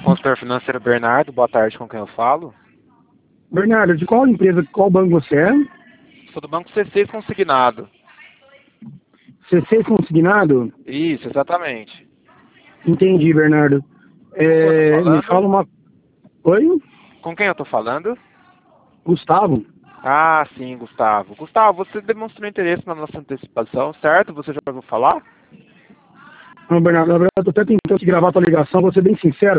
Consultor financeiro Bernardo, boa tarde, com quem eu falo? Bernardo, de qual empresa, qual banco você é? Sou do Banco C6 Consignado. C6 Consignado? Isso, exatamente. Entendi, Bernardo. Com quem eu tô Me falando? fala uma... Oi? Com quem eu tô falando? Gustavo? Ah, sim, Gustavo. Gustavo, você demonstrou interesse na nossa antecipação, certo? Você já ouviu falar? Não, Bernardo, na verdade, eu tô até tentando te gravar a tua ligação, vou ser bem sincero.